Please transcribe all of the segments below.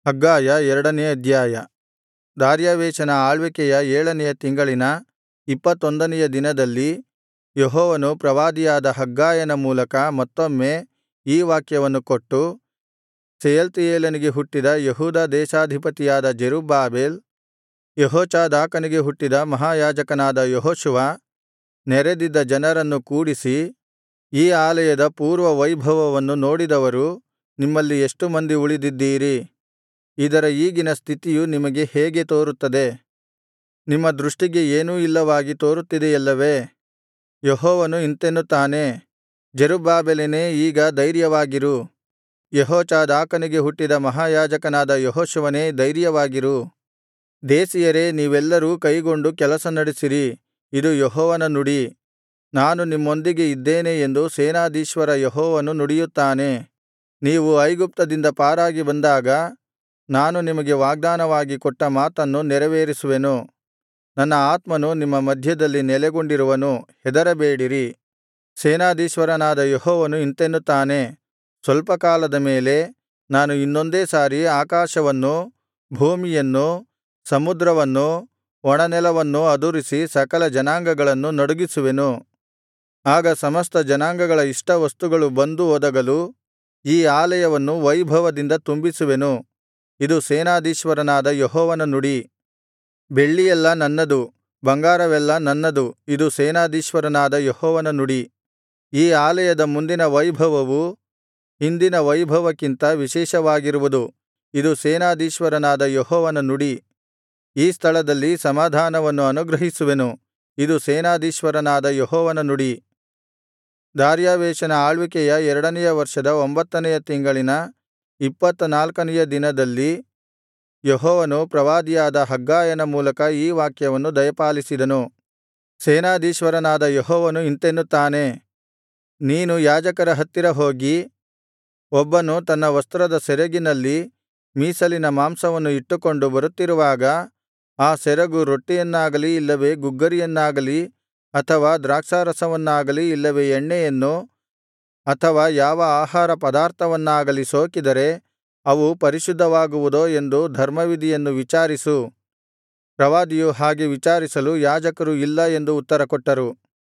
ಹಗ್ಗಾಯ 2ನೇ ಅಧ್ಯಾಯ. ದಾರ್ಯಾವೆಷನ ಆಳ್ವಿಕೆಯ 7ನೆಯ ತಿಂಗಳಿನ 21ನೆಯ ದಿನದಲ್ಲಿ ಯೆಹೋವನು ಪ್ರವಾದಿಯಾದ ಹಗ್ಗಾಯನ ಮೂಲಕ ಮತ್ತೊಮ್ಮೆ ಈ ವಾಕ್ಯವನ್ನು ಕೊಟ್ಟು, ಶೆಯಲ್ತೀಯೇಲನಿಗೆ ಹುಟ್ಟಿದ ಯೆಹೂದ ದೇಶಾಧಿಪತಿಯಾದ ಜೆರುಬ್ಬಾಬೆಲ್, ಯೆಹೋಚಾದಾಕನಿಗೆ ಹುಟ್ಟಿದ ಮಹಾಯಾಜಕನಾದ ಯೆಹೋಶುವ, ನೆರೆದಿದ್ದ ಜನರನ್ನು ಕೂಡಿಸಿ, ಈ ಆಲಯದ ಪೂರ್ವ ವೈಭವವನ್ನು ನೋಡಿದವರು ನಿಮ್ಮಲ್ಲಿ ಎಷ್ಟು ಮಂದಿ ಉಳಿದಿದ್ದೀರಿ? ಇದರ ಈಗಿನ ಸ್ಥಿತಿಯು ನಿಮಗೆ ಹೇಗೆ ತೋರುತ್ತದೆ? ನಿಮ್ಮ ದೃಷ್ಟಿಗೆ ಏನೂ ಇಲ್ಲವಾಗಿ ತೋರುತ್ತಿದೆಯಲ್ಲವೇ? ಯೆಹೋವನು ಇಂತೆನ್ನುತ್ತಾನೆ, ಜೆರುಬ್ಬಾಬೆಲನೇ, ಈಗ ಧೈರ್ಯವಾಗಿರು. ಯೆಹೋಚಾದಾಕನಿಗೆ ಹುಟ್ಟಿದ ಮಹಾಯಾಜಕನಾದ ಯೆಹೋಶುವನೇ, ಧೈರ್ಯವಾಗಿರು. ದೇಶೀಯರೇ, ನೀವೆಲ್ಲರೂ ಕೈಗೊಂಡು ಕೆಲಸ ನಡೆಸಿರಿ. ಇದು ಯೆಹೋವನ ನುಡಿ. ನಾನು ನಿಮ್ಮೊಂದಿಗೆ ಇದ್ದೇನೆ ಎಂದು ಸೇನಾಧೀಶ್ವರ ಯೆಹೋವನು ನುಡಿಯುತ್ತಾನೆ. ನೀವು ಐಗುಪ್ತದಿಂದ ಪಾರಾಗಿ ಬಂದಾಗ ನಾನು ನಿಮಗೆ ವಾಗ್ದಾನವಾಗಿ ಕೊಟ್ಟ ಮಾತನ್ನು ನೆರವೇರಿಸುವೆನು. ನನ್ನ ಆತ್ಮನು ನಿಮ್ಮ ಮಧ್ಯದಲ್ಲಿ ನೆಲೆಗೊಂಡಿರುವನು, ಹೆದರಬೇಡಿರಿ. ಸೇನಾಧೀಶ್ವರನಾದ ಯೆಹೋವನು ಇಂತೆನ್ನುತ್ತಾನೆ, ಸ್ವಲ್ಪ ಕಾಲದ ಮೇಲೆ ನಾನು ಇನ್ನೊಂದೇ ಸಾರಿ ಆಕಾಶವನ್ನೂ ಭೂಮಿಯನ್ನೂ ಸಮುದ್ರವನ್ನೂ ಒಣನೆಲವನ್ನೂ ಅದುರಿಸಿ ಸಕಲ ಜನಾಂಗಗಳನ್ನು ನಡುಗಿಸುವೆನು. ಆಗ ಸಮಸ್ತ ಜನಾಂಗಗಳ ಇಷ್ಟವಸ್ತುಗಳು ಬಂದು ಒದಗಲು ಈ ಆಲಯವನ್ನು ವೈಭವದಿಂದ ತುಂಬಿಸುವೆನು. ಇದು ಸೇನಾಧೀಶ್ವರನಾದ ಯೆಹೋವನ ನುಡಿ. ಬೆಳ್ಳಿಯೆಲ್ಲಾ ನನ್ನದು, ಬಂಗಾರವೆಲ್ಲಾ ನನ್ನದು. ಇದು ಸೇನಾಧೀಶ್ವರನಾದ ಯೆಹೋವನ ನುಡಿ. ಈ ಆಲಯದ ಮುಂದಿನ ವೈಭವವು ಹಿಂದಿನ ವೈಭವಕ್ಕಿಂತ ವಿಶೇಷವಾಗಿರುವುದು. ಇದು ಸೇನಾಧೀಶ್ವರನಾದ ಯೆಹೋವನ ನುಡಿ. ಈ ಸ್ಥಳದಲ್ಲಿ ಸಮಾಧಾನವನ್ನು ಅನುಗ್ರಹಿಸುವೆನು. ಇದು ಸೇನಾಧೀಶ್ವರನಾದ ಯೆಹೋವನ ನುಡಿ. ದಾರ್ಯಾವೆಷನ ಆಳ್ವಿಕೆಯ 2ನೆಯ ವರ್ಷದ 9ನೆಯ ತಿಂಗಳಿನ 24ನೆಯ ದಿನದಲ್ಲಿ ಯೆಹೋವನು ಪ್ರವಾದಿಯಾದ ಹಗ್ಗಾಯನ ಮೂಲಕ ಈ ವಾಕ್ಯವನ್ನು ದಯಪಾಲಿಸಿದನು. ಸೇನಾಧೀಶ್ವರನಾದ ಯೆಹೋವನು ಇಂತೆನ್ನುತ್ತಾನೆ, ನೀನು ಯಾಜಕರ ಹತ್ತಿರ ಹೋಗಿ, ಒಬ್ಬನು ತನ್ನ ವಸ್ತ್ರದ ಸೆರಗಿನಲ್ಲಿ ಮೀಸಲಿನ ಮಾಂಸವನ್ನು ಇಟ್ಟುಕೊಂಡು ಬರುತ್ತಿರುವಾಗ ಆ ಸೆರಗು ರೊಟ್ಟಿಯನ್ನಾಗಲಿ ಇಲ್ಲವೇ ಗುಗ್ಗರಿಯನ್ನಾಗಲಿ ಅಥವಾ ದ್ರಾಕ್ಷಾರಸವನ್ನಾಗಲಿ ಇಲ್ಲವೇ ಎಣ್ಣೆಯನ್ನು ಅಥವಾ ಯಾವ ಆಹಾರ ಪದಾರ್ಥವನ್ನಾಗಲಿ ಸೋಕಿದರೆ ಅವು ಪರಿಶುದ್ಧವಾಗುವುದೋ ಎಂದು ಧರ್ಮವಿಧಿಯನ್ನು ವಿಚಾರಿಸು. ಪ್ರವಾದಿಯು ಹಾಗೆ ವಿಚಾರಿಸಲು ಯಾಜಕರು ಇಲ್ಲ ಎಂದು ಉತ್ತರಕೊಟ್ಟರು.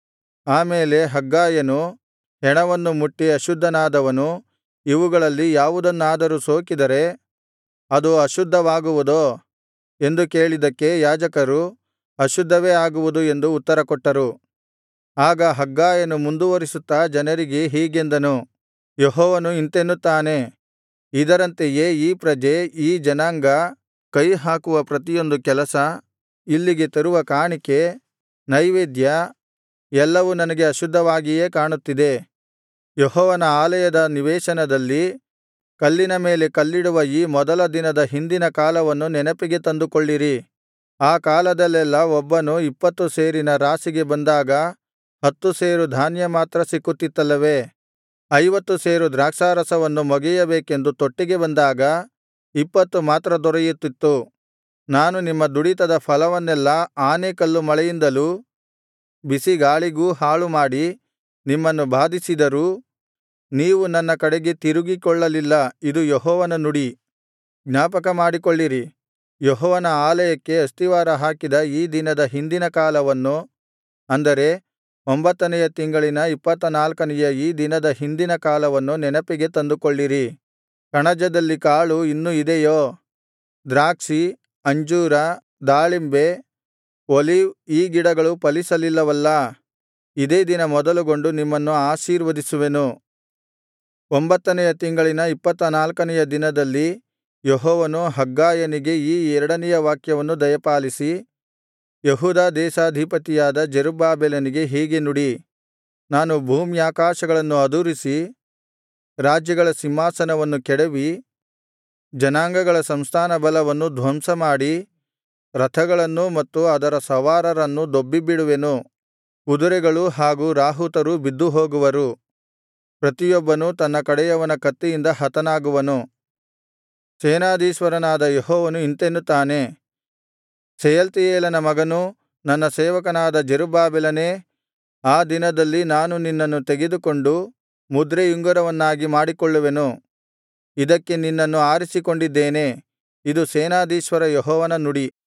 ಆಮೇಲೆ ಹಗ್ಗಾಯನು ಹೆಣವನ್ನು ಮುಟ್ಟಿ ಅಶುದ್ಧನಾದವನು ಇವುಗಳಲ್ಲಿ ಯಾವುದನ್ನಾದರೂ ಸೋಕಿದರೆ ಅದು ಅಶುದ್ಧವಾಗುವುದೋ ಎಂದು ಕೇಳಿದ್ದಕ್ಕೆ ಯಾಜಕರು ಅಶುದ್ಧವೇ ಆಗುವುದು ಎಂದು ಉತ್ತರಕೊಟ್ಟರು. ಆಗ ಹಗ್ಗಾಯನು ಮುಂದುವರಿಸುತ್ತಾ ಜನರಿಗೆ ಹೀಗೆಂದನು, ಯೆಹೋವನು ಇಂತೆನ್ನುತ್ತಾನೆ, ಇದರಂತೆಯೇ ಈ ಪ್ರಜೆ, ಈ ಜನಾಂಗ ಕೈಹಾಕುವ ಪ್ರತಿಯೊಂದು ಕೆಲಸ, ಇಲ್ಲಿಗೆ ತರುವ ಕಾಣಿಕೆ, ನೈವೇದ್ಯ ಎಲ್ಲವೂ ನನಗೆ ಅಶುದ್ಧವಾಗಿಯೇ ಕಾಣುತ್ತಿದೆ. ಯೆಹೋವನ ಆಲಯದ ನಿವೇಶನದಲ್ಲಿ ಕಲ್ಲಿನ ಮೇಲೆ ಕಲ್ಲಿಡುವ ಈ ಮೊದಲ ದಿನದ ಹಿಂದಿನ ಕಾಲವನ್ನು ನೆನಪಿಗೆ ತಂದುಕೊಳ್ಳಿರಿ. ಆ ಕಾಲದಲ್ಲೆಲ್ಲಾ ಒಬ್ಬನು 20 ಸೇರಿನ ರಾಶಿಗೆ ಬಂದಾಗ 10 ಸೇರು ಧಾನ್ಯ ಮಾತ್ರ ಸಿಕ್ಕುತ್ತಿತ್ತಲ್ಲವೇ? 50 ಸೇರು ದ್ರಾಕ್ಷಾರಸವನ್ನು ಮೊಗೆಯಬೇಕೆಂದು ತೊಟ್ಟಿಗೆ ಬಂದಾಗ 20 ಮಾತ್ರ ದೊರೆಯುತ್ತಿತ್ತು. ನಾನು ನಿಮ್ಮ ದುಡಿತದ ಫಲವನ್ನೆಲ್ಲಾ ಆನೆಕಲ್ಲು ಮಳೆಯಿಂದಲೂ ಬಿಸಿಗಾಳಿಗೂ ಹಾಳುಮಾಡಿ ನಿಮ್ಮನ್ನು ಬಾಧಿಸಿದರೂ ನೀವು ನನ್ನ ಕಡೆಗೆ ತಿರುಗಿಕೊಳ್ಳಲಿಲ್ಲ. ಇದು ಯೆಹೋವನ ನುಡಿ. ಜ್ಞಾಪಕಮಾಡಿಕೊಳ್ಳಿರಿ, ಯೆಹೋವನ ಆಲಯಕ್ಕೆ ಅಸ್ತಿವಾರ ಹಾಕಿದ ಈ ದಿನದ ಹಿಂದಿನ ಕಾಲವನ್ನು, ಅಂದರೆ 9ನೆಯ ತಿಂಗಳಿನ 24ನೆಯ ಈ ದಿನದ ಹಿಂದಿನ ಕಾಲವನ್ನು ನೆನಪಿಗೆ ತಂದುಕೊಳ್ಳಿರಿ. ಕಣಜದಲ್ಲಿ ಕಾಳು ಇನ್ನೂ ಇದೆಯೋ? ದ್ರಾಕ್ಷಿ, ಅಂಜೂರ, ದಾಳಿಂಬೆ, ಒಲಿವ್ ಈ ಗಿಡಗಳು ಫಲಿಸಲಿಲ್ಲವಲ್ಲಾ? ಇದೇ ದಿನ ಮೊದಲುಗೊಂಡು ನಿಮ್ಮನ್ನು ಆಶೀರ್ವದಿಸುವೆನು. 9ನೆಯ ತಿಂಗಳಿನ 24ನೆಯ ದಿನದಲ್ಲಿ ಯೆಹೋವನು ಹಗ್ಗಾಯನಿಗೆ ಈ 2ನೆಯ ವಾಕ್ಯವನ್ನು ದಯಪಾಲಿಸಿ, ಯೆಹೂದ ದೇಶಾಧಿಪತಿಯಾದ ಜೆರುಬ್ಬಾಬೆಲನಿಗೆ ಹೀಗೆ ನುಡಿ. ನಾನು ಭೂಮ್ಯಾಕಾಶಗಳನ್ನು ಅದುರಿಸಿ ರಾಜ್ಯಗಳ ಸಿಂಹಾಸನವನ್ನು ಕೆಡವಿ ಜನಾಂಗಗಳ ಸಂಸ್ಥಾನ ಬಲವನ್ನು ಧ್ವಂಸಮಾಡಿ ರಥಗಳನ್ನೂ ಮತ್ತು ಅದರ ಸವಾರರನ್ನೂ ದೊಬ್ಬಿಬಿಡುವೆನು. ಕುದುರೆಗಳೂ ಹಾಗೂ ರಾಹುತರೂ ಬಿದ್ದುಹೋಗುವರು. ಪ್ರತಿಯೊಬ್ಬನೂ ತನ್ನ ಕಡೆಯವನ ಕತ್ತಿಯಿಂದ ಹತನಾಗುವನು. ಸೇನಾಧೀಶ್ವರನಾದ ಯೆಹೋವನು ಇಂತೆನ್ನುತ್ತಾನೆ, ಶೆಯಲ್ತೀಯೇಲನ ಮಗನೂ ನನ್ನ ಸೇವಕನಾದ ಜೆರುಬ್ಬಾಬೆಲನೇ, ಆ ದಿನದಲ್ಲಿ ನಾನು ನಿನ್ನನ್ನು ತೆಗೆದುಕೊಂಡು ಮುದ್ರೆಯುಂಗುರವನ್ನಾಗಿ ಮಾಡಿಕೊಳ್ಳುವೆನು. ಇದಕ್ಕೆ ನಿನ್ನನ್ನು ಆರಿಸಿಕೊಂಡಿದ್ದೇನೆ. ಇದು ಸೇನಾಧೀಶ್ವರ ಯೆಹೋವನ ನುಡಿ.